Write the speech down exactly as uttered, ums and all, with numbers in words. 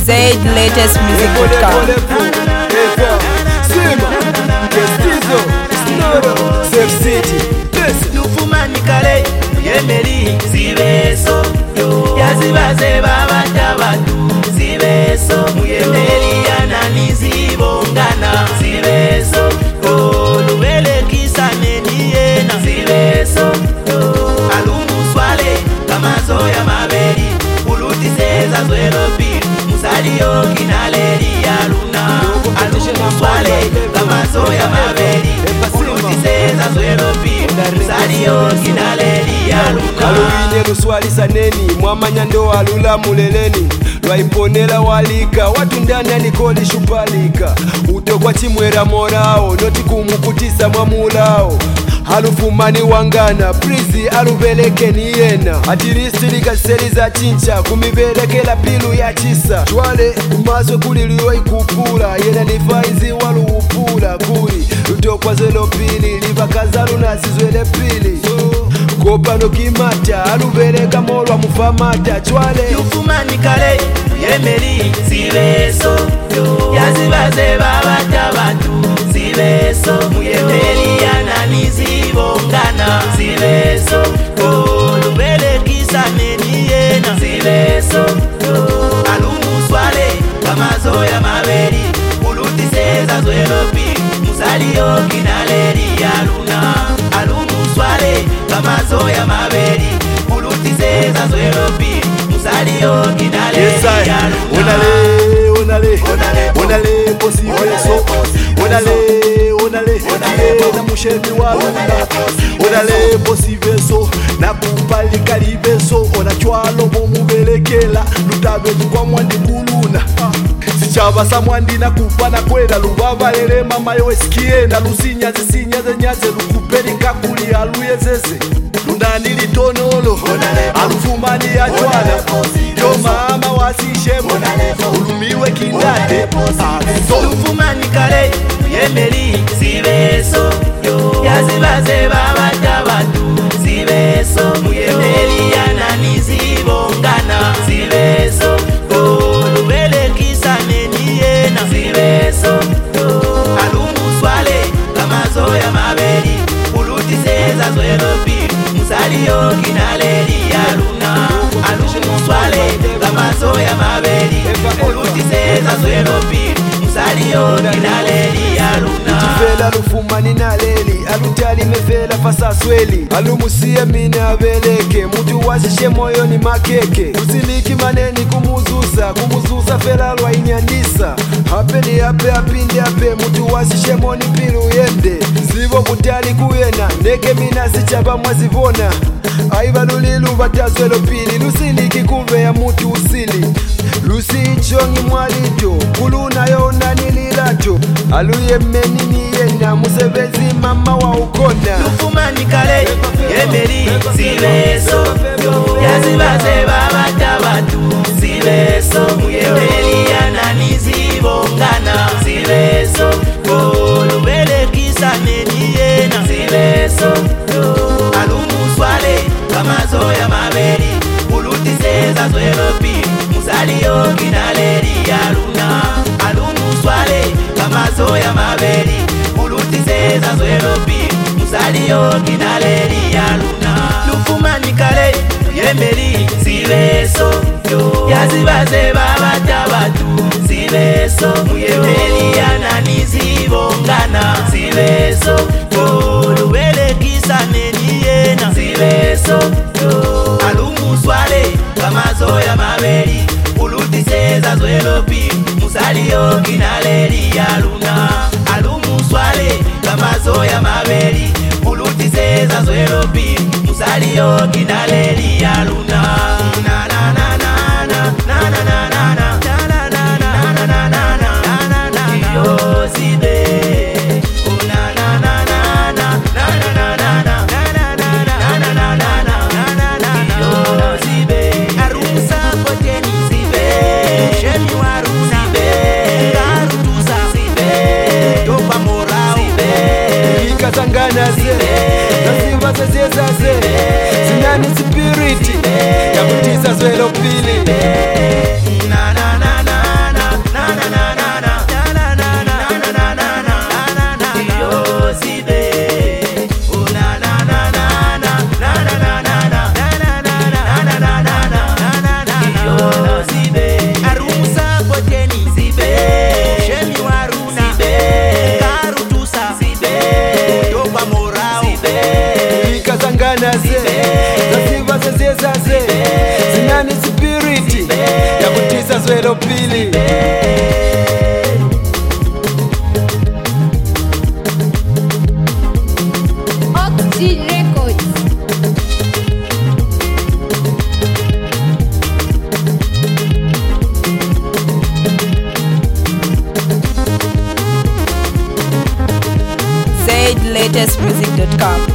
Z latest music dot com. Nufumanikale yemeli zibeso yazibaze babatabatu zibeso muyemeli yananizibongana zibeso olubele kisane niyena zibeso alumuswale kamazoya mabeli ulutiseza zwelopi musaliyo kinaleri yaluna alumuswale kamazoya mabeli ulutiseza zwelopi musaliyo kinaleri yaluna aluine luswalisa neni mwamanya ndo alula muleleni lwaiponela walika watu ndani anikoli shupalika utokwa chimwera morao noti kumukutisa mwamulao halufumani wangana prizi alubelekeni yena atirisi likaseliza chincha kumibelekela pilu ya chisa chwale kumaso kuliliwa ikupula yena nifaizi waluupula kuli lutokwa zelo pili livakazalu nasizwele pili kopano kimata alubeleka molwa mufamata chwale nufumanikale yemeli zibeso yazibaze babatabatu zibeso muyemeli yananizibongana zibeso olubele kisane niyena zibeso alumuswale kamazoya mabeli ulutiseza zwelopi musaliyo kinaleri yaluna alumuswale kamazoya mabeli ulutiseza zwelopi musaliyo kinaleri yaluna onale onale onale posibeso onale onale na mushemi waluna onale posibeso na kupalika libeso onachwalo momubelekela lutabe kwa mwandi kuluna sichaba samwandi na kupana kwenda lubabalele mama yo skienda lusinya zisinya zenyaze lukupelika kuli aluyezeze lundani litonolo alufumani ya chwala yo mama wasishemo ulumiwe kindate nufumanikale yemeli zibeso yazibaze babatabatu zibeso muyemeli yananizibongana zibeso olubele kisane niyena zibeso alumuswale kamazoya mabeli ulutiseza zwelopi musaliyo kinaleri yaluna alumuswale kamazoya mabeli ulutiseza zwelopi musaliyo kinaleri yaluna Fela lufumani na leli alutali mefela fasasweli alumusie mina abeleke mutu wasishe moyoni makeke usiliki maneni kumuzusa kumuzusa fela lwainyandisa hapeni hape apinde hape mutu wasishe moni pilu yende zivo kutali kuyena neke mina sichaba mwazivona aivalulilu vatazwelo pili lusiliki kuve ya mutu usili lusichongi mwalito kuluna yona nililato aluye menini yena musevezi mama wa ukona nufumanikale yemeli zibeso yazibaze babatabatu zibeso muyemeli yananizibongana zibeso olubele kisane niyena zibeso alumuswale kamazoya mabeli ulutiseza zwelopi musaliyo kinaleri yaluna alumuswale kamazoya mabeli ulutiseza zwelopi musaliyo kinaleri yaluna nufumanikale yemeli zibeso yazibaze babatabatu zibeso muyemeli yananizibongana zibeso olubele kisane niyena zibeso alumuswale kamazoya mabeli ulutiseza zwelopi musaliyo kinaleri yaluna alumuswale kamazoya mabeli ulutiseza zwelopi musaliyo kinaleri yaluna na na na na na na na na na na na na na na na yo zibe na na na na na na na na na Zangana ze, nasiva ze ze ze, zinani spiriti, ya kutisa Zwelo pili Oxygen Records. Said latest music dot com.